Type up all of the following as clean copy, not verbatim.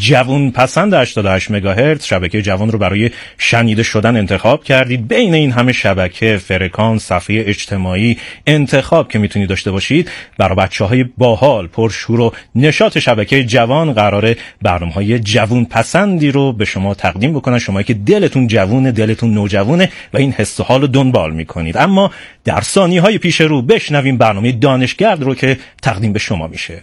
جوان پسند 88 مگاهرتز شبکه جوان رو برای شنیده شدن انتخاب کردید. بین این همه شبکه، فرکانس، صفحه اجتماعی، انتخاب که میتونید داشته باشید، برای بچه‌های باحال، پرشور و نشاط شبکه جوان قراره برنامه‌های جوان پسندی رو به شما تقدیم بکنن، شما که دلتون جوونه، دلتون نوجوانه و این حس و حال رو دنبال میکنید. اما در ثانیه‌های پیش رو بشنویم برنامه دانشگرد رو که تقدیم به شما میشه.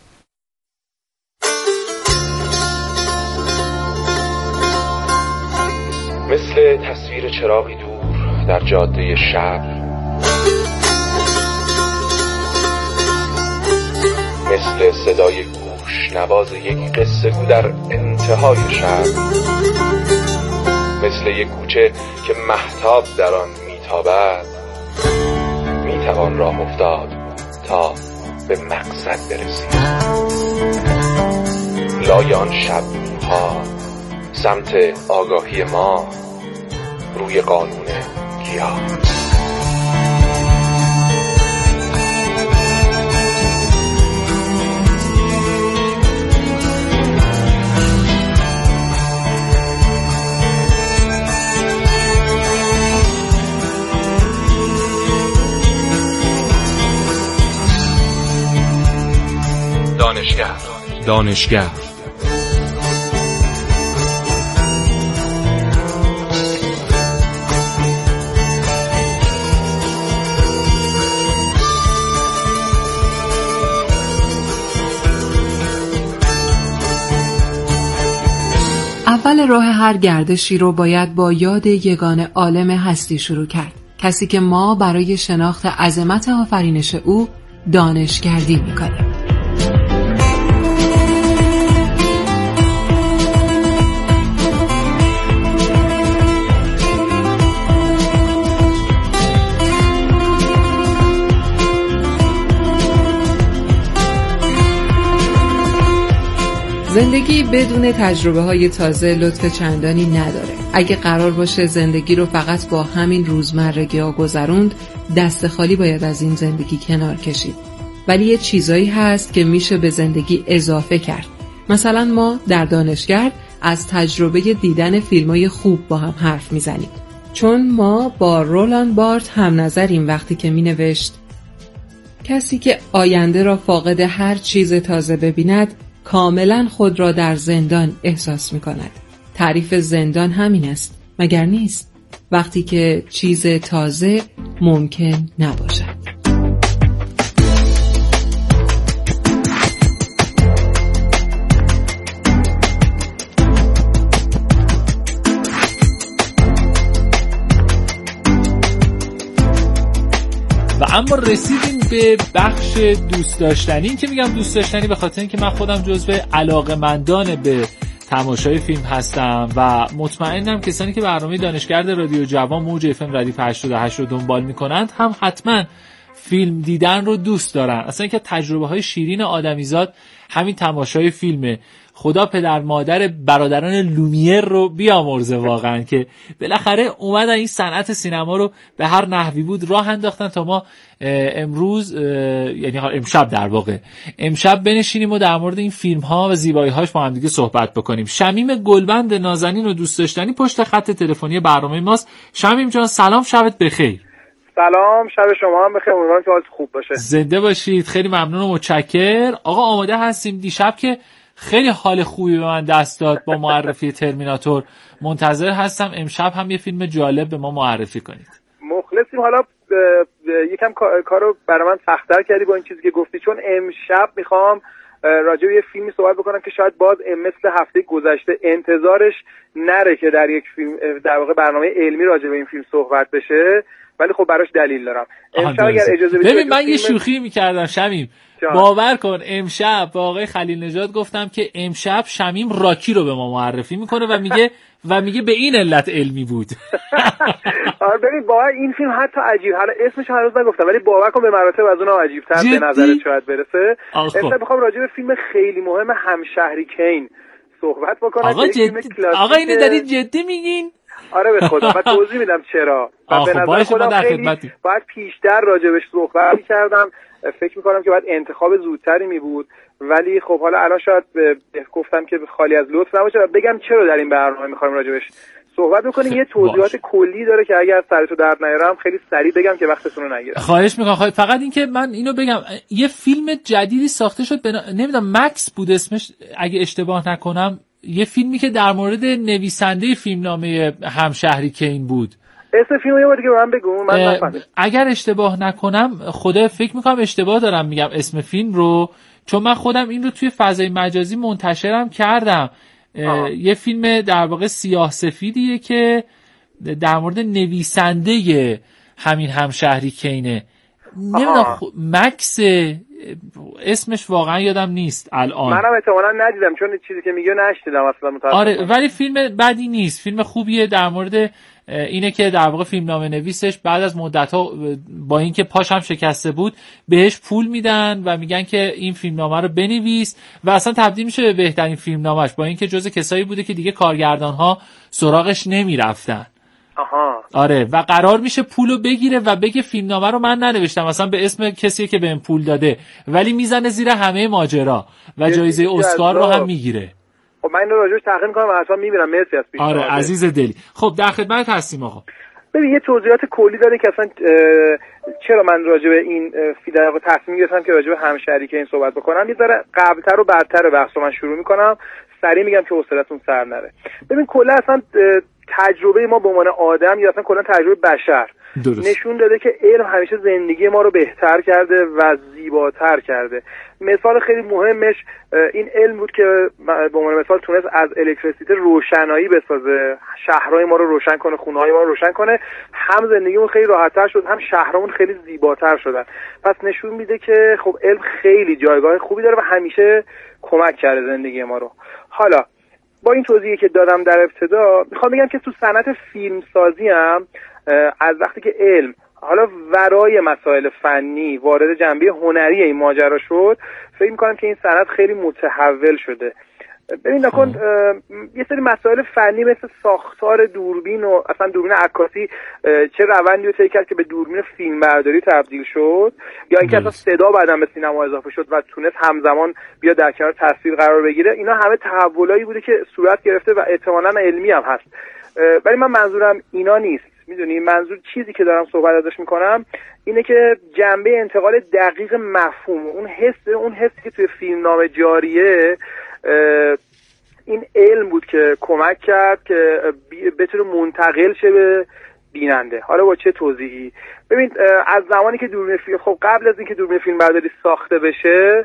مثل تصویر چراغی دور در جاده شب، مثل صدای گوش نواز یک قصه گو در انتهای شب، مثل یک کوچه که مهتاب در آن میتابد، میتوان راه افتاد تا به مقصد برسید. لای آن شب ها سمت آگاهی ما، روی قانون گیاه. دانشگرد. اول راه هر گردشی رو باید با یاد یگانه عالم هستی شروع کرد، کسی که ما برای شناخت عظمت آفرینش او دانشگردی می‌کنیم. زندگی بدون تجربه‌های تازه لطف چندانی نداره. اگه قرار باشه زندگی رو فقط با همین روزمرگی‌ها گذروند، دست خالی باید از این زندگی کنار کشید. ولی یه چیزایی هست که میشه به زندگی اضافه کرد. مثلا ما در دانشگرد از تجربه دیدن فیلم‌های خوب با هم حرف میزنیم. چون ما با رولان بارت هم نظریم وقتی که مینوشت کسی که آینده را فاقد هر چیز تازه ببیند کاملا خود را در زندان احساس می کند. تعریف زندان همین است، مگر نیست؟ وقتی که چیز تازه ممکن نباشد. و اما رسیدیم به بخش دوست داشتنی. این که میگم دوست داشتنی به خاطر اینکه من خودم جزو علاقه‌مندان به تماشای فیلم هستم و مطمئنم کسانی که برنامه دانشگرد رادیو جوان موج FM ردیف 88 رو دنبال میکنند هم حتما فیلم دیدن رو دوست دارن. اصلا اینکه تجربه‌های شیرین آدمیزاد همین تماشای فیلمه. خدا پدر مادر برادران لومیر رو بیامرزه واقعا که بالاخره اومدن این صنعت سینما رو به هر نحوی بود راه انداختن تا ما امروز، یعنی امشب در واقع امشب بنشینیم و در مورد این فیلم ها و زیبایی هاش با هم دیگه صحبت بکنیم. شمیم گلبند نازنین و دوست داشتنی پشت خط تلفنی برنامه ماست. شمیم جان سلام، شبت بخیر. سلام، شب شما هم بخیر، امیدوارم که حالت خوب باشه. زنده باشید، خیلی ممنون و متشکر. آقا آماده هستیم دیشب که خیلی حال خوبی به من دست داد با معرفی ترمیناتور. منتظر هستم امشب هم یه فیلم جالب به ما معرفی کنید. مخلصیم. حالا یکم کارو برای من سخت‌تر کردی با این چیزی که گفتی، چون امشب میخوام راجع به یه فیلمی صحبت بکنم که شاید باز مثل هفته گذشته انتظارش نره که در یک فیلم در واقع برنامه علمی راجع به این فیلم صحبت بشه، ولی خب براش دلیل دارم. امشب اگر اجازه بدید ببین من یه شوخی می‌کردم شمیم. باور کن امشب با آقای خلیل نژاد گفتم که امشب شمیم راکی رو به ما معرفی میکنه و میگه به این علت علمی بود. آره ببین باور این فیلم حتی عجیب، حالا اسمش هنوز نگفتم ولی باور کن به مراتب از اونها عجیب‌تر به نظرت شاید برسه. امشب میخوام راجع به فیلم خیلی مهم همشهری کین صحبت بکنم. آقا اینو دارید جدی میگین؟ آره به خدا و توضیح میدم چرا. و به نظر خودم خیلی باید پیشتر راجبش صحبت می‌کردم. فکر می‌کنم که باید انتخاب زودتری می‌بود، ولی خب حالا الان شاید گفتم که خالی از لطف نباشه و بگم چرا در این برنامه می‌خوایم راجبش صحبت بکنیم. یه توضیحات کلی داره که اگر سرتو درد نیارم خیلی سریع بگم که وقتتون رو نگیرم. خواهش می‌کنم. فقط این که من اینو بگم، یه فیلم جدیدی ساخته شد نمیدونم مکس بود اسمش اگه اشتباه نکنم، یه فیلمی که در مورد نویسنده فیلمنامه همشهری کین بود. اسم فیلمو یه بار دیگه به من بگو، من نفهمیدم. اگر اشتباه نکنم، خدا فکر می‌کنم اشتباه دارم میگم اسم فیلم رو، چون من خودم این رو توی فضای مجازی منتشرم کردم. یه فیلم در واقع سیاه سفیدیه که در مورد نویسنده همین همشهری کینه. نمیدونم مکس اسمش واقعا یادم نیست الان. منم احتمالاً ندیدم چون چیزی که میگه نشنیدم اصلا متأسفانه. آره ولی فیلم بدی نیست، فیلم خوبیه. در مورد اینه که در واقع فیلمنامه نویسش بعد از مدت‌ها با اینکه پاش هم شکسته بود بهش پول میدن و میگن که این فیلمنامه رو بنویس و اصلا تبدیل میشه به بهترین فیلمنامه‌اش، با اینکه جزء کسایی بوده که دیگه کارگردان‌ها سراغش نمیرفتن. آره و قرار میشه پولو بگیره و بگه فیلمنامه رو من ننوشتم، مثلا به اسم کسی که بهم پول داده، ولی میزنه زیر همه ماجرا و جایزه اسکار رو هم میگیره. خب من اینو راجعش تحقیق می‌کنم و حتما می‌بینم. مرسی از پیشنهاد. آره عزیز دلی. خب در خدمت هستیم آقا. ببین یه توضیحات کلی داره که اصلا چرا من راجع به این فیلم رو تصمیم گرفتم که راجع به همشهری که این صحبت بکنم. یه ذره قبل‌تر و بعدتر بحثو من شروع می‌کنم، سریع میگم که حوصله‌تون سر نره. ببین کلا اصلا تجربه ما به عنوان آدم یا اصلا کلا تجربه بشر نشون داده که علم همیشه زندگی ما رو بهتر کرده و زیباتر کرده. مثال خیلی مهمش این علم بود که به عنوان مثال تونست از الکتریسیته روشنایی بسازه، شهرهای ما رو روشن کنه، خونه‌های ما رو روشن کنه. هم زندگیمون خیلی راحت‌تر شد، هم شهرامون خیلی زیباتر شدن. پس نشون میده که خب علم خیلی جایگاه خوبی داره و همیشه کمک کرده زندگی ما رو. حالا با این توضیحی که دادم در ابتدا میخوام بگم که تو صنعت فیلمسازی هم از وقتی که علم حالا ورای مسائل فنی وارد جنبه هنری این ماجرا شد، فکر میکنم که این صنعت خیلی متحول شده. ببین نکن یه سری مسائل فنی مثل ساختار دوربین و اصلا دوربین عکاسی چه روندی رو طی کرد که به دوربین فیلمبرداری تبدیل شد، یا اینکه اصلا صدا بعداً به سینما اضافه شد و تونست همزمان بیا در کنار تصویر قرار بگیره. اینا همه تحولایی بوده که صورت گرفته و احتمالاً علمی هم هست. ولی من منظورم اینا نیست. میدونی منظور چیزی که دارم صحبت ازش میکنم اینه که جنبه انتقال دقیق مفهوم، اون حسی که توی فیلمنامه جاریه، این علم بود که کمک کرد که بتونه منتقل شه به بیننده. حالا با چه توضیحی؟ ببین از زمانی که دوربین فیلم، خب قبل از اینکه دوربین فیلمبرداری ساخته بشه،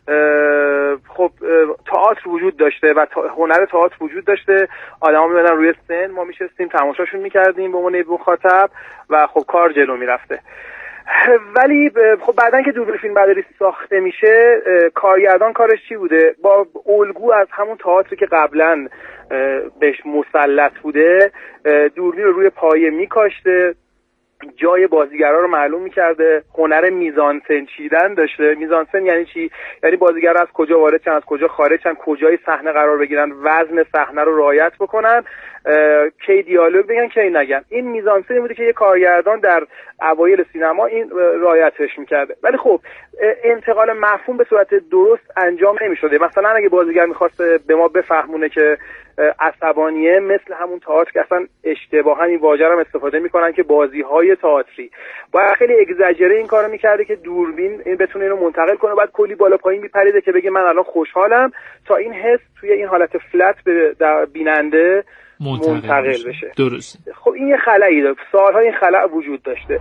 خب تئاتر وجود داشته و هنر تئاتر وجود داشته. آدما میمدن روی سن، ما میشستیم تماشاشون میکردیم به عنوان مخاطب و خب کار جلو میرفته. ولی خب بعدن که دوربین فیلمبرداری ساخته میشه، کارگردان کارش چی بوده؟ با الگو از همون تئاتری که قبلا بهش مسلط بوده دوربین رو روی پایه میکاشته، جای بازیگرا رو معلوم می‌کرده، هنر میزانسن چیدن داشته. میزانسن یعنی چی؟ یعنی بازیگرا از کجا وارد شدن، از کجا خارج شدن، کجای صحنه قرار بگیرن، وزن صحنه رو رعایت بکنن، کی دیالوگ بگن کی نگن. این میزانسن بوده که یه کارگردان در اوایل سینما این رعایتش می‌کرده. ولی خب انتقال مفهوم به صورت درست انجام نمی‌شده. مثلا اگه بازیگر می‌خواست به ما بفهمونه که عصبانیه، مثل همون تئاتر که اصلا اشتباها این واژه رو استفاده میکنن که بازی‌های تئاتری، باید خیلی اگزاجره این کارو میکرده که دوربین این بتونه اینو منتقل کنه، بعد کلی بالا پایین میپریده که بگه من الان خوشحالم، تا این حس توی این حالت فلت به بیننده منتقل بشه. درست. خب این یه خلایی داره، سال‌ها این خلأ وجود داشته.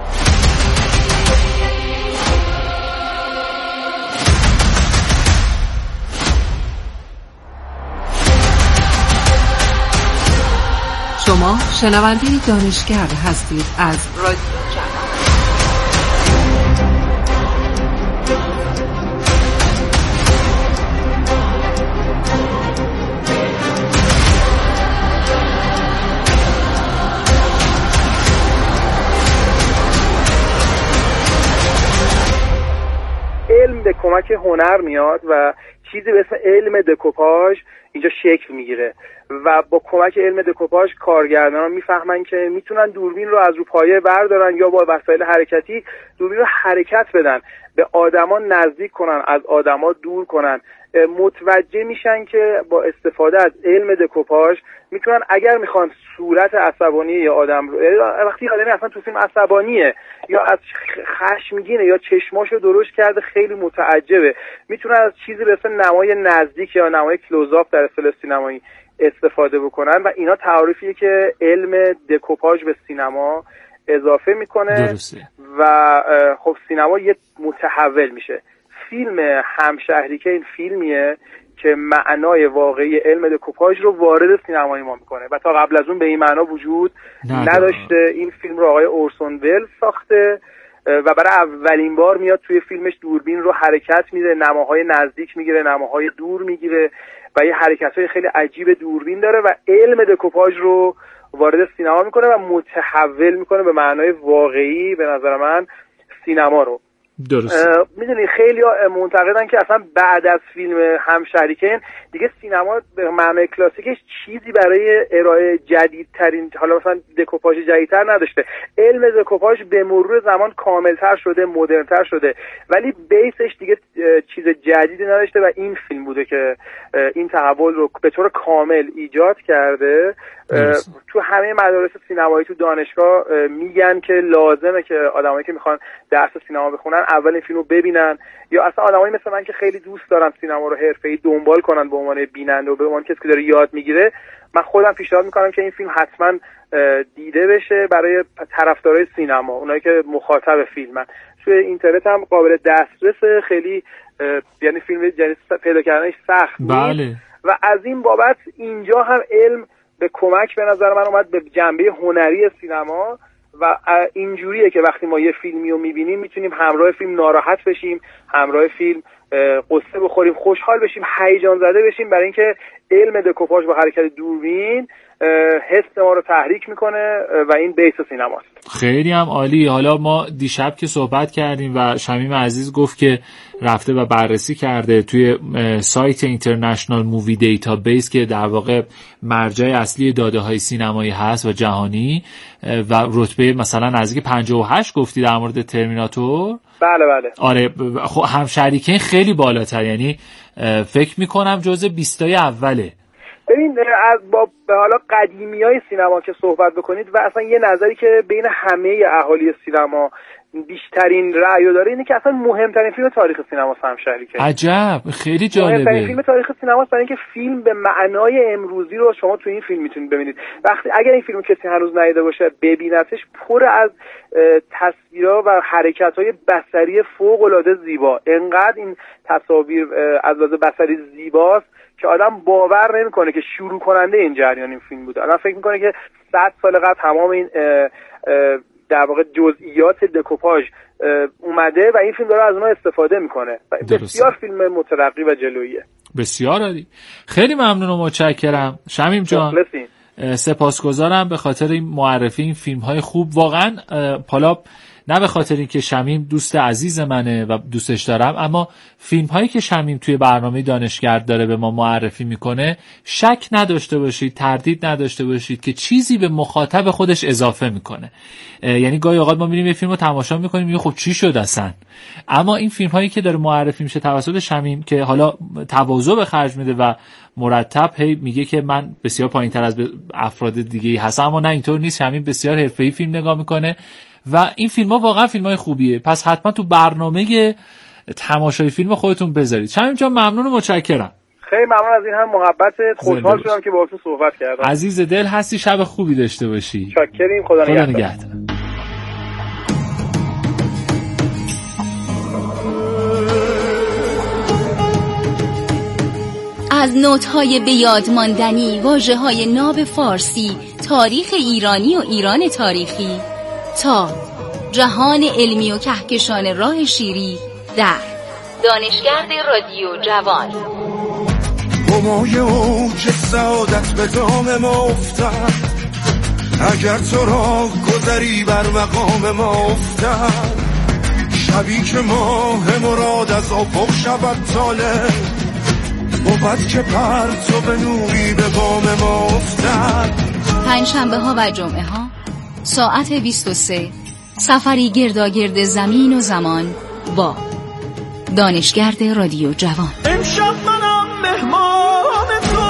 شما شنونده دانشگر هستید از رادیو جوان. علم به کمک هنر میاد و چیزی به اسم علم دکوپاژ اینجا شکل میگیره و با کمک علم دکوپاژ کارگردانان میفهمن که میتونن دوربین رو از رو پایه بردارن یا با وسایل حرکتی دوربین رو حرکت بدن، به آدما نزدیک کنن، از آدما دور کنن. متوجه میشن که با استفاده از علم دکوپاژ میتونن اگر میخوان صورت عصبانی یا آدم رو، وقتی آدمی اصلا تو فیلم عصبانیه یا از خشمگینه یا چشماشو درشت کرده خیلی متعجبه، میتونن از چیزی به اسم نمای نزدیک یا نمای کلوزآپ در اصطلاح سینمایی استفاده بکنن و اینا تعریفیه که علم دکوپاژ به سینما اضافه میکنه. درسته. و خب سینما یه متحول میشه. فیلم همشهری که این فیلمیه که معنای واقعی علم دکوپاژ رو وارد سینمای ما میکنه و تا قبل از اون به این معنا وجود نداشته. این فیلم رو آقای اورسون ولز ساخته و برای اولین بار میاد توی فیلمش دوربین رو حرکت میده، نماهای نزدیک میگیره، نماهای دور میگیره و یه حرکت‌های خیلی عجیب دوربین داره و علم دکوپاژ رو وارد سینما میکنه و متحول میکنه به معنای واقعی به نظر من سینما رو. درست. میدونی خیلی معتقدن که اصلا بعد از فیلم همشهریکن دیگه سینما به معنای کلاسیکش چیزی برای ارائه جدیدترین، حالا مثلا دکوپاژ جدیدتر نداشته. علم دکوپاژ به مرور زمان کاملتر شده، مدرنتر شده، ولی بیسش دیگه چیز جدیدی نداشته و این فیلم بوده که این تحول رو به طور کامل ایجاد کرده. تو همه مدارس سینمایی تو دانشگاه میگن که لازمه که آدمایی که میخوان درس سینما بخونن اول این فیلمو ببینن، یا اصلا آدمایی مثل من که خیلی دوست دارن سینما رو حرفه‌ای دنبال کنن به عنوان بیننده و به عنوان کسی که داره یاد میگیره، من خودم پیشنهاد میکنم که این فیلم حتما دیده بشه برای طرفدارای سینما، اونایی که مخاطب فیلمن. توی اینترنت هم قابل دسترس، خیلی یعنی فیلم جدید پیدا کردنش سخت نیست. بله. و از این بابت اینجا هم علم به کمک به نظر من اومد به جنبه هنری سینما و اینجوریه که وقتی ما یه فیلمی رو میبینیم میتونیم همراه فیلم ناراحت بشیم، همراه فیلم قصه بخوریم، خوشحال بشیم، هیجان زده بشیم، برای اینکه علم دکوپاژ با حرکت دوربین حس ما رو تحریک میکنه و این بیس سینماست. خیلی هم عالی. حالا ما دیشب که صحبت کردیم و شمیم عزیز گفت که رفته و بررسی کرده توی سایت اینترنشنال مووی دیتابیس که در واقع مرجع اصلی داده های سینمایی هست و جهانی و رتبه مثلا نزدیک 58 گفتی در مورد ترمیناتور. بله بله. آره خب همشهریکن خیلی بالاتر، یعنی فکر میکنم جزء 20 اوله. ببین از با حالا قدیمیای سینما که صحبت بکنید و اصلا یه نظری که بین همه اهالی سینما بیشترین رأی داره اینه که اصلا مهمترین فیلم تاریخ سینما همشهریکن. عجب، خیلی جالبه. مهمترین فیلم تاریخ سینما برای اینکه فیلم به معنای امروزی رو شما تو این فیلم میتونید ببینید. وقتی اگر این فیلمو کسی هنوز ندیده باشه ببینتش، پر از تصویرها و حرکت‌های بصری فوق‌العاده زیبا. انقدر این تصاویر از لحاظ بصری زیباست که آدم باور نمیکنه که شروع کننده این جریان این فیلم بوده. آدم فکر میکنه که 100 سال قبل تمام این در واقع جزئیات دکوپاژ اومده و این فیلم داره از اونها استفاده میکنه. بسیار فیلم مترقی و جلوییه. بسیار عالی. خیلی ممنون و متشکرم شمیم جان. سپاسگزارم به خاطر این معرفی این فیلم های خوب. واقعا حالا نه به خاطر اینکه شمیم دوست عزیز منه و دوستش دارم، اما فیلم هایی که شمیم توی برنامه دانشگرد داره به ما معرفی میکنه، شک نداشته باشید، تردید نداشته باشید که چیزی به مخاطب خودش اضافه میکنه. یعنی گاهی اوقات ما میریم یه فیلم رو تماشا میکنیم میگه خب چی شد اصلا، اما این فیلم هایی که داره معرفی میشه توسط شمیم که حالا تواضع به خرج میده و مرتب هی میگه که من بسیار پایینتر از افراد دیگه هستم، اما نه اینطور نیست. شمیم بسیار حرفه‌ای فیلم نگاه میکنه و این فیلم ها واقعا فیلم های خوبیه. پس حتما تو برنامه تماشای فیلم خودتون بذارید. شمیم جان ممنون و متشکرم. خیلی ممنون از این هم محبتت. خوشحال شدم که باهاتون صحبت کردم. عزیز دل هستی، شب خوبی داشته باشی. شاکریم. خدا نگهدار. از نوت‌های به یاد ماندنی، واژه‌های ناب فارسی، تاریخ ایرانی و ایران تاریخی تا جهان علمی و کهکشان راه شیری در دانشگرد رادیو جوان. همای اوج سعادت به دام ما افتد، اگر تو را گذری بر مقام ما افتد، شبی که ماه مراد از افق شود طالع، بود که پرتو به نوری به بام ما افتد. پنجشنبه ها و جمعه ها ساعت 23 سفری گرداگرد زمین و زمان با دانشگرد رادیو جوان. امشب منم مهمان تو.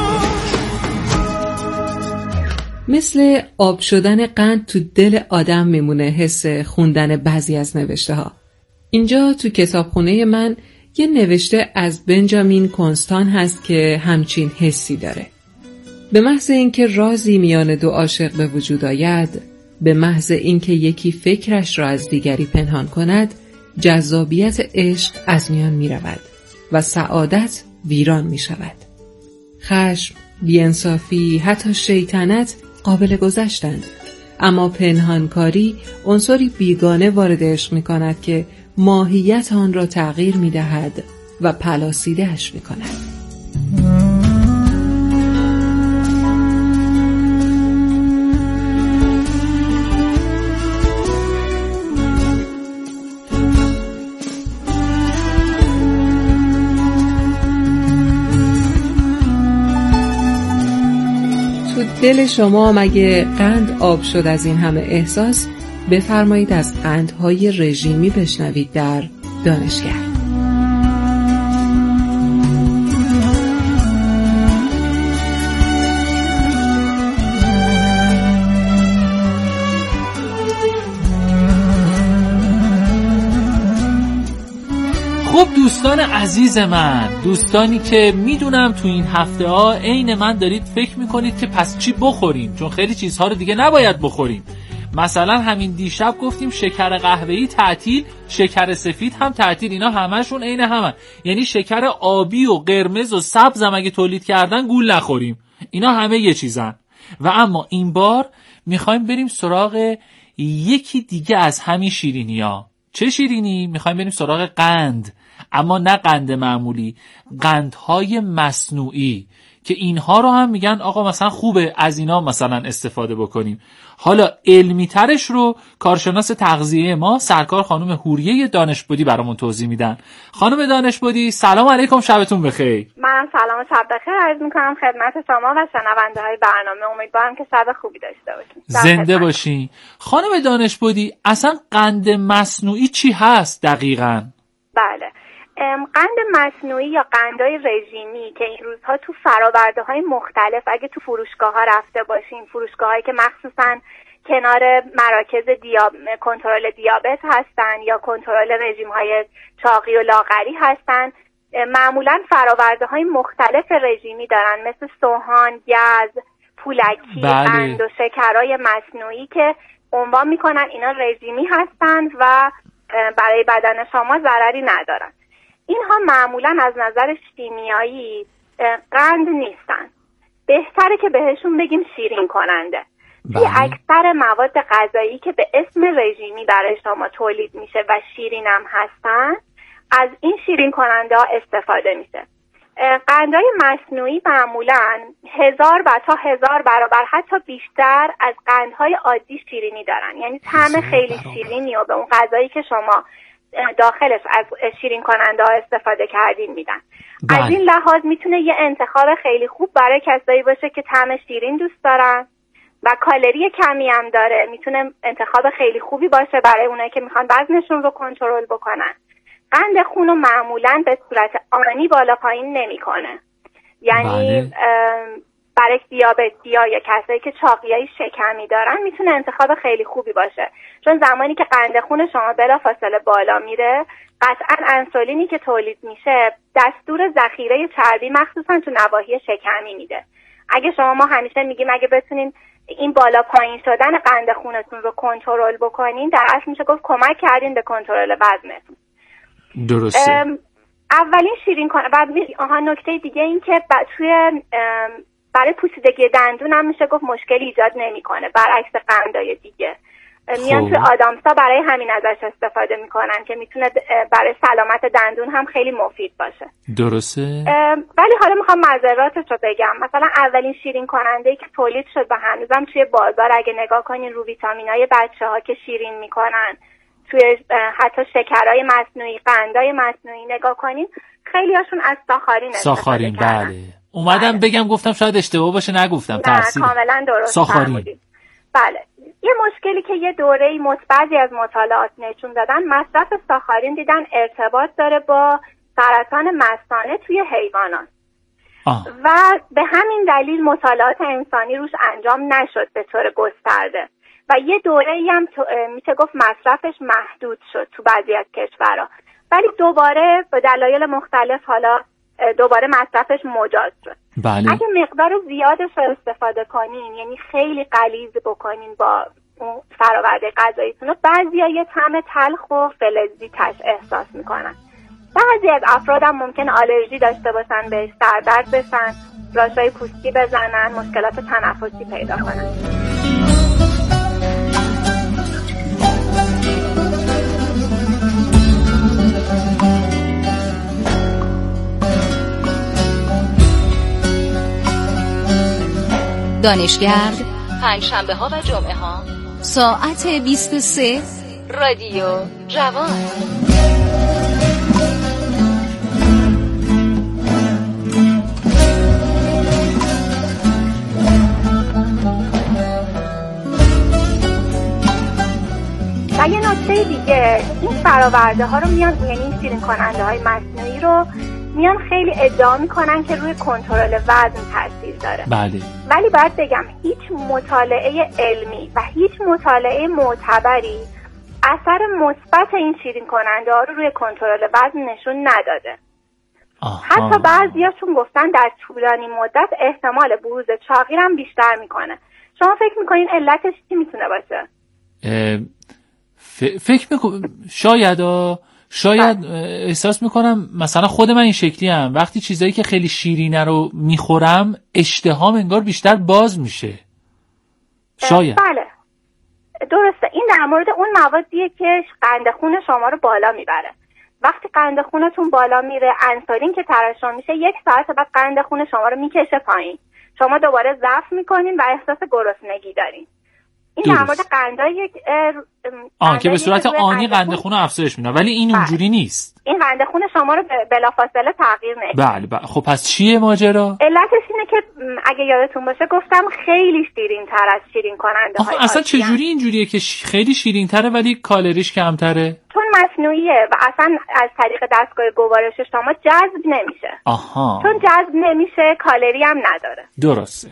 مثل آب شدن قند تو دل آدم میمونه حس خوندن بعضی از نوشته ها. اینجا تو کتابخونه من یه نوشته از بنجامین کنستان هست که همچین حسی داره. به محض اینکه رازی میان دو عاشق به وجود آید، به محض اینکه یکی فکرش را از دیگری پنهان کند، جذابیت عشق از میان می رود و سعادت ویران می شود. خشم، بی‌انصافی، حتی شیطنت قابل گذشتند، اما پنهانکاری عنصری بیگانه وارد عشق می کند که ماهیت آن را تغییر می دهد و پلاسیده‌اش می کند. دل شما مگه قند آب شد از این همه احساس؟ بفرمایید از قندهای رژیمی بشنوید در دانشگرد. خب دوستان عزیز من، دوستانی که میدونم تو این هفته ها عین من دارید فکر میکنید که پس چی بخوریم، چون خیلی چیزها رو دیگه نباید بخوریم. مثلا همین دیشب گفتیم شکر قهوه‌ای تعطیل، شکر سفید هم تعطیل، اینا همشون عین همن. یعنی شکر آبی و قرمز و سبز هم اگه تولید کردن گول نخوریم، اینا همه یه چیزن. و اما این بار میخوایم بریم سراغ یکی دیگه از همین شیرینی‌ها. چه شیرینی؟ میخوایم بریم سراغ قند، اما نه قند معمولی، قندهای مصنوعی که اینها رو هم میگن آقا مثلا خوبه از اینا مثلا استفاده بکنیم. حالا علمی ترش رو کارشناس تغذیه ما سرکار خانم حوریه دانشبودی برامون توضیح میدن. خانم دانشبودی سلام علیکم، شبتون بخیر. من سلام و شب بخیر عرض میکنم خدمت شما و شنونده های برنامه. امیدوارم که شب خوبی داشته باشین. زنده باشین. خانم دانشبودی اصلا قند مصنوعی چی هست دقیقاً؟ بله، قند مصنوعی یا قندهای رژیمی که این روزها تو فرآورده‌های مختلف، اگه تو فروشگاه‌ها رفته باشین، فروشگاه‌هایی که مخصوصاً کنار مراکز کنترل دیابت هستن یا کنترل رژیم‌های چاقی و لاغری هستن، معمولاً فرآورده‌های مختلف رژیمی دارن، مثل سوهان، گز، پولکی، قند و شکرهای مصنوعی که عنوان میکنن اینا رژیمی هستند و برای بدن شما ضرری ندارن. اینها معمولاً از نظر شیمیایی قند نیستن، بهتره که بهشون بگیم شیرین کننده. اکثر مواد غذایی که به اسم رژیمی برای شما تولید میشه و شیرین هم هستن، از این شیرین کننده ها استفاده میشه. قندهای مصنوعی معمولاً 1000 تا 1000 برابر حتی بیشتر از قندهای عادی شیرینی دارن، یعنی طعم خیلی شیرینی و به اون غذایی که شما داخلش از شیرین کننده ها استفاده کردین میدن. از این لحاظ میتونه یه انتخاب خیلی خوب برای کسایی باشه که طعم شیرین دوست دارن و کالری کمی هم داره. میتونه انتخاب خیلی خوبی باشه برای اونایی که میخوان وزنشون رو کنترل بکنن. قند خون رو معمولاً به صورت آنی بالا پایین نمیکنه، یعنی برای دیابتی‌ها یا کسایی که چاقیای شکمی دارن میتونه انتخاب خیلی خوبی باشه، چون زمانی که قند خون شما بلافاصله بالا میره، قطعاً انسولینی که تولید میشه دستور ذخیره چربی مخصوصاً تو نواحی شکمی میده. اگه ما همیشه میگیم اگه بتونین این بالا پایین شدن قند خونتون رو کنترل بکنین، در اصل میشه گفت کمک کردین به کنترل وزنتون. درسته. اولین شیرین و نکته دیگه این که برای پوسیدگی دندون هم میشه گفت مشکلی ایجاد نمیکنه، برعکس قندهای دیگه. میان تو آدامسا برای همین ازش استفاده میکنن که میتونه برای سلامت دندون هم خیلی مفید باشه. درسته. ولی حالا میخوام مزراتش رو بگم. مثلا اولین شیرین کننده‌ای که تولید شد و هنوزم توی بازار اگه نگاه کنین رو ویتامینای بچه‌ها که شیرین میکنن، توی حتی شکرهای مصنوعی، قندهای مصنوعی نگاه کنین، خیلی هاشون از ساخارین بله. اومدم بگم گفتم شاید اشتباه باشه نگفتم. نه کاملا درست ساخارین. بله. یه مشکلی که یه دوره‌ای بعضی از مطالعات نشون دادن، مصرف ساخارین دیدن ارتباط داره با سرطان مثانه توی حیوانات. و به همین دلیل مطالعات انسانی روش انجام نشد به طور گسترده و یه دوره‌ای هم میشه گفت مصرفش محدود شد تو بعضی از کشورها، ولی دوباره به دلایل مختلف حالا دوباره مصرفش مجاز شد. بله. اگه مقدار زیادش رو استفاده کنین، یعنی خیلی غلیظ بکنین با اون فرآورده غذاییتون، بعضی‌ها یه طعم تلخ و فلزی احساس میکنن. بعضی از افراد هم ممکن آلرژی داشته باشن بهش، سردرد بشن، راشای پوستی بزنن، مشکلات تنفسی پیدا کنن. دانشگرد پنجشنبه ها و جمعه ها ساعت 23 رادیو جوان. و یه نکته دیگه، این فراورده ها رو میان، یعنی شیرین کننده های مصنوعی رو میان خیلی ادعا میکنن که روی کنترل وزن تاثیر داره. بله. ولی باید بگم هیچ مطالعه علمی و هیچ مطالعه معتبری اثر مثبت این شیرین کننده ها رو روی کنترل وزن نشون نداده. حتی بعضیاشون گفتن در طولانی مدت احتمال بروز چاقی هم بیشتر میکنه. شما فکر میکنین علتش چی میتونه باشه؟ فکر میکنم شاید احساس میکنم مثلا خود من این شکلی هم وقتی چیزایی که خیلی شیرینه رو میخورم اشتهام انگار بیشتر باز میشه. شاید. بله درسته. این در مورد اون موادیه که قند خون شما رو بالا میبره. وقتی قند خونتون بالا میره، انسولین که ترشح میشه 1 ساعت بعد قند خون شما رو میکشه پایین. شما دوباره ضعف میکنین و احساس گرسنگی دارین. این در مورد قندای که به صورت آنی قند خون رو افزایش میده، ولی این اونجوری نیست. این قند خون شما رو بلافاصله تغییر نمیده. بله. خب پس چیه ماجرا؟ علتش اینه که اگه یادتون باشه گفتم خیلی شیرین تر از شیرین کننده های اصلا چجوری اینجوریه که خیلی شیرین تره ولی کالریش کمتره؟ چون مصنوعیه و اصلا از طریق دستگاه گوارش شما جذب نمیشه. چون جذب نمیشه کالری هم نداره. درسته.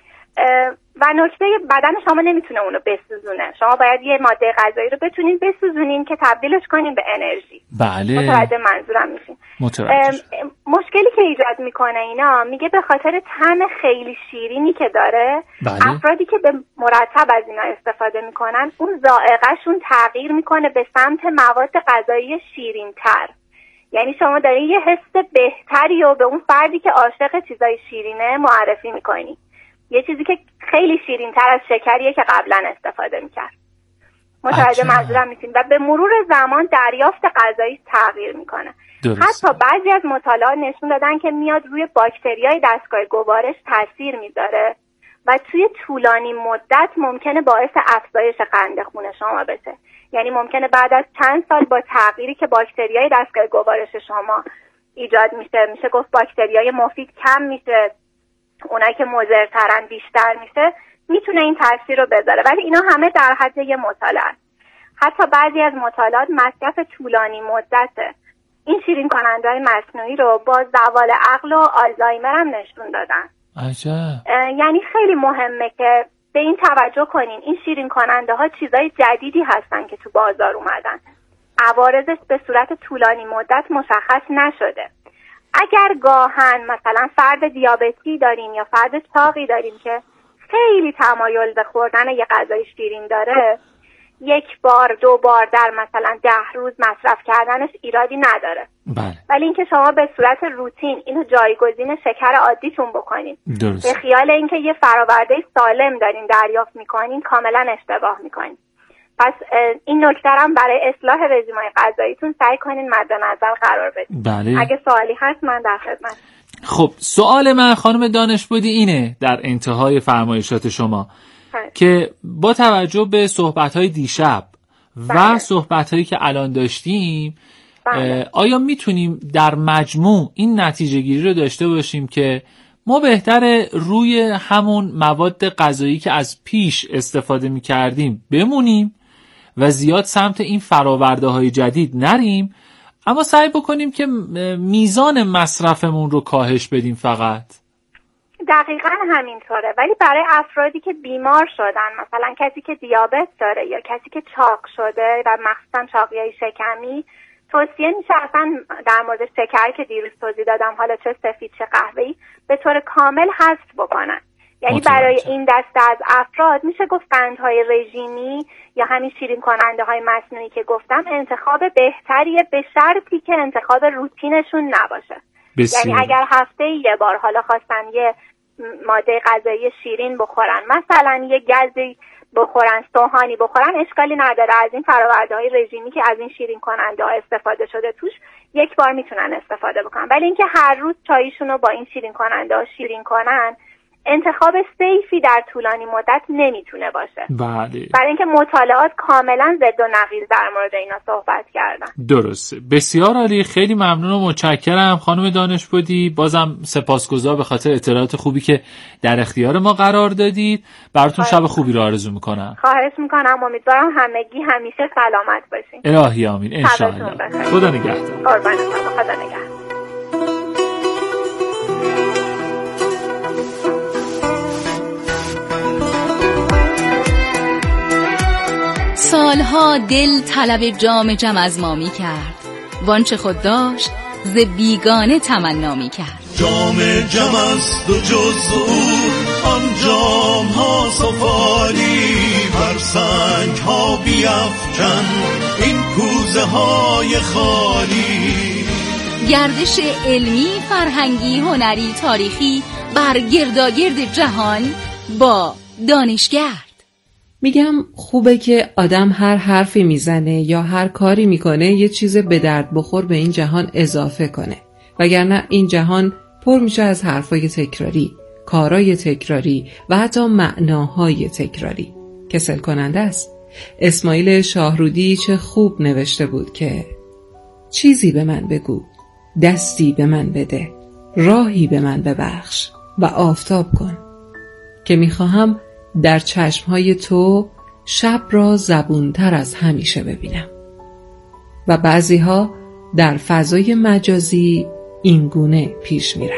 و نکته بدن شما نمیتونه اونو بسوزونه. شما باید یه ماده غذایی رو بتونین بسوزونین که تبدیلش کنین به انرژی. بله. متوجه منظورم میشین. مشکلی که ایجاد میکنه اینا، میگه به خاطر طعم خیلی شیرینی که داره، بله. افرادی که به مرتب از اینا استفاده میکنن اون ذائقه‌شون تغییر میکنه به سمت مواد غذایی شیرین‌تر. یعنی شما دارین یه حس بهتری رو به اون فردی که عاشق چیزای شیرینه معرفی میکنی. یه چیزی که خیلی شیرین تر از شکریه که قبلا استفاده میکرد. متوجه منظورم میشین؟ و به مرور زمان دریافت غذایی تغییر میکنه. حتی بعضی از مطالعات نشون دادن که میاد روی باکتریای دستگاه گوارش تاثیر میذاره و توی طولانی مدت ممکنه باعث افزایش قند خون شما بشه. یعنی ممکنه بعد از چند سال با تغییری که باکتریای دستگاه گوارش شما ایجاد میشه گفت باکتریای مفید کم میشه، اونایی که مضرترن بیشتر میشه، میتونه این تاثیر رو بذاره. ولی اینا همه در حد یه مطالعه. حتی بعضی از مطالعات مصرف طولانی مدته این شیرین کننده‌های مصنوعی رو با زوال عقل و آلزایمر هم نشون دادن. عجب. یعنی خیلی مهمه که به این توجه کنین. این شیرین کننده ها چیزای جدیدی هستن که تو بازار اومدن. عوارضش به صورت طولانی مدت مشخص نشده. اگر گاهن مثلا فرد دیابتی داریم یا فرد چاقی داریم که خیلی تمایل به خوردن یه غذای شیرین داره، 1 بار 2 بار در مثلا 10 روز مصرف کردنش ایرادی نداره. بله. ولی اینکه شما به صورت روتین اینو جایگزین شکر عادیتون بکنین، درست. به خیال اینکه یه فراورده سالم دارین دریافت میکنین، کاملا اشتباه میکنین. پس این نکته هم برای اصلاح رژیم‌های غذاییتون سعی کنین مد نظر قرار بدین. بله. اگه سوالی هست من در خدمت. خب سوال من خانم دانشبودی اینه در انتهای فرمایشات شما که با توجه به صحبت‌های دیشب و صحبت‌هایی که الان داشتیم آیا میتونیم در مجموع این نتیجه گیری رو داشته باشیم که ما بهتره روی همون مواد غذایی که از پیش استفاده میکردیم بمونیم و زیاد سمت این فرآورده‌های جدید نریم، اما سعی بکنیم که میزان مصرفمون رو کاهش بدیم فقط؟ دقیقاً همینطوره، ولی برای افرادی که بیمار شدن، مثلا کسی که دیابت داره یا کسی که چاق شده و مخصوصا چاقی‌های شکمی، توصیه میشه اصلا در مورد شکر که دیروز توضیح دادم، حالا چه سفید چه قهوه‌ای، به طور کامل حذف بکنن. یعنی برای این دسته از افراد میشه گفت قندهای رژیمی یا همین شیرین کننده های مصنوعی که گفتم انتخاب بهتریه، به شرطی که انتخاب روتینشون نباشه. یعنی اگر هفته یه بار حالا خواستن یه ماده غذایی شیرین بخورن، مثلا یه گزی بخورن، سوهانی بخورن، اشکالی نداره. از این فرآورده‌های رژیمی که از این شیرین کننده ها استفاده شده توش یک بار میتونن استفاده بکنن. ولی اینکه هر روز چایشون رو با این شیرین کننده ها شیرین کنن، انتخاب سیفی در طولانی مدت نمیتونه باشه. بله. برای اینکه مطالعات کاملا ضد و نقیض در مورد اینا صحبت کردن. درسته. بسیار عالی، خیلی ممنون و متشکرم خانم دانشپودی. بازم سپاسگزار به خاطر اطلاعات خوبی که در اختیار ما قرار دادید. براتون شب خوبی رو آرزو میکنم. خواهش میکنم. امیدوارم همگی همیشه سلامت باشین. الهی آمین ان شاء الله. خدا نگهدار. قربان شما. خدا نگهدار. سالها دل طلب جام جم از ما می کرد، وانچه خود داشت ز بیگانه تمنا می کرد. جام جم است و جز او آن جام ها سفالی، بر سنگ ها بیفکن این کوزه های خالی. گردش علمی، فرهنگی، هنری، تاریخی بر گرداگرد جهان با دانشگرد. میگم خوبه که آدم هر حرفی میزنه یا هر کاری میکنه یه چیز به درد بخور به این جهان اضافه کنه، وگرنه این جهان پر میشه از حرفای تکراری، کارای تکراری و حتی معناهای تکراری. کسل کننده است. اسماعیل شاهرودی چه خوب نوشته بود که چیزی به من بگو، دستی به من بده، راهی به من ببخش و آفتاب کن که میخواهم در چشمهای تو شب را زبونتر از همیشه ببینم. و بعضیها در فضای مجازی این گونه پیش میرن.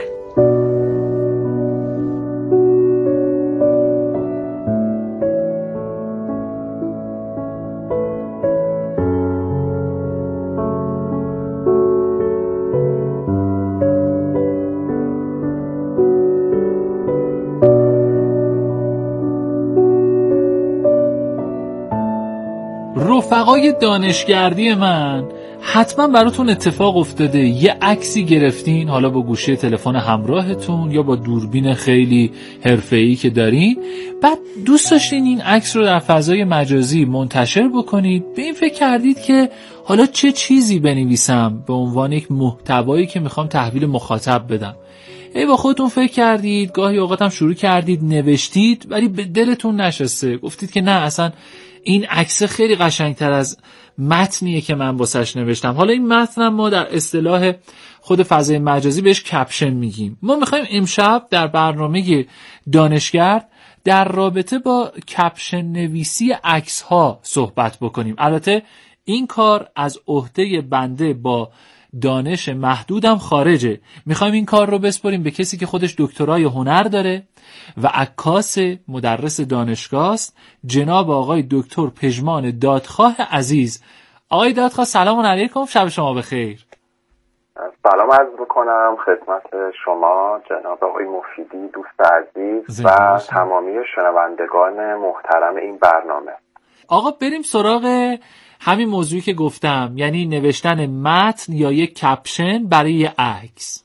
رفقای دانشگردی من، حتما براتون اتفاق افتاده یه عکسی گرفتین، حالا با گوشی تلفن همراهتون یا با دوربین خیلی حرفه‌ای که دارین، بعد دوست داشتین این عکس رو در فضای مجازی منتشر بکنید. به این فکر کردید که حالا چه چیزی بنویسم به عنوان یک محتوایی که میخوام تحویل مخاطب بدم. با خودتون فکر کردید، گاهی اوقات هم شروع کردید نوشتید، ولی به دلتون نشسته، گفتید که نه، اصلا این عکس خیلی قشنگتر از متنیه که من واسش نوشتم. حالا این متن ما در اصطلاح خود فضای مجازی بهش کپشن میگیم. ما میخوایم امشب در برنامه دانشگرد در رابطه با کپشن نویسی عکس ها صحبت بکنیم. البته این کار از عهده بنده با دانش محدودم خارجه. میخوایم این کار رو بسپاریم به کسی که خودش دکترای هنر داره و عکاس، مدرس دانشگاه است، جناب آقای دکتر پژمان دادخواه عزیز. آقای دادخواه سلام علیکم، شب شما بخیر. سلام عرض میکنم خدمت شما جناب آقای مفیدی، دوست عزیز و تمامی شنوندگان محترم این برنامه. آقا بریم سراغ همین موضوعی که گفتم، یعنی نوشتن متن یا یک کپشن برای یک عکس.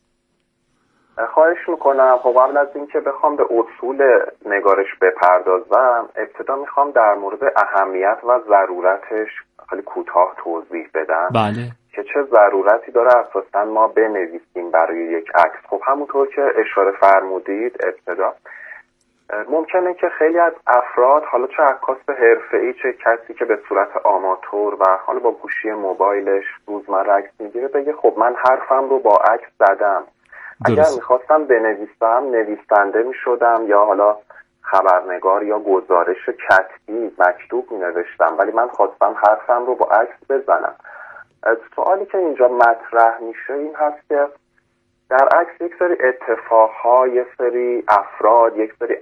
خواهش میکنم. خب قبل از اینکه بخوام به اصول نگارش بپردازم، ابتدا میخوام در مورد اهمیت و ضرورتش خیلی کوتاه توضیح بدم. بله. که چه ضرورتی داره اساساً ما بنویسیم برای یک عکس. خب همونطور که اشاره فرمودید ابتدا ممکنه که خیلی از افراد، حالا چه عکاس حرفه‌ای چه کسی که به صورت آماتور و حالا با گوشی موبایلش روزمره عکس میگیره، بگه خب من حرفم رو با عکس زدم. اگر میخواستم بنویسم نویسنده میشدم یا حالا خبرنگار یا گزارش کتبی مکتوب مینوشتم، ولی من خواستم حرفم رو با عکس بزنم. سوالی که اینجا مطرح میشه این هست که در عکس یک سری اتفاقها، یک سری افراد، یک سری